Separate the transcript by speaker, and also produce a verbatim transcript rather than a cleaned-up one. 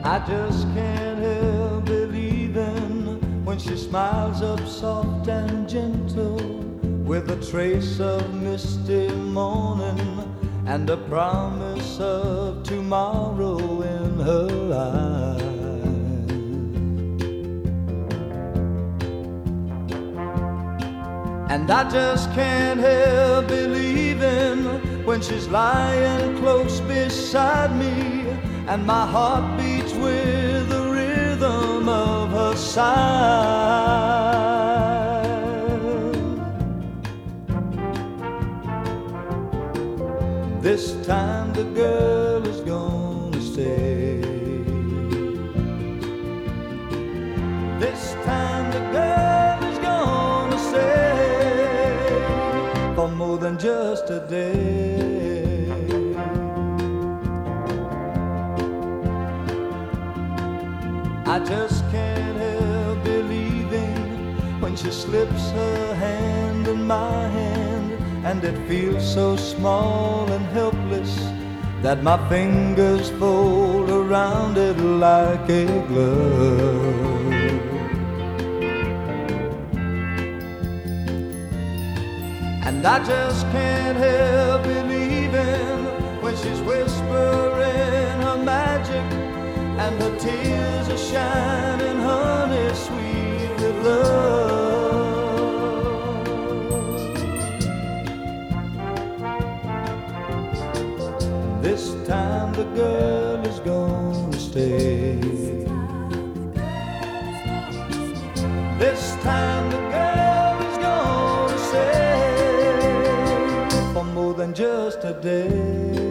Speaker 1: I just can't help believing when she smiles up soft and gentle, with a trace of misty morning and a promise of tomorrow in her eyes. And I just can't help believing when she's lying close beside me, and my heart beats with the rhythm of her sigh. This time the girl is gonna stay. This time the girl is gonna stay for more than just a day. I just can't help believing when she slips her hand in my hand, and it feels so small and helpless that my fingers fold around it like a glove. And I just can't help believing when she's whispering her magic, and her tears are shining honey sweet with love. This time the girl is gonna stay. This time the girl is gonna stay for more than just a day.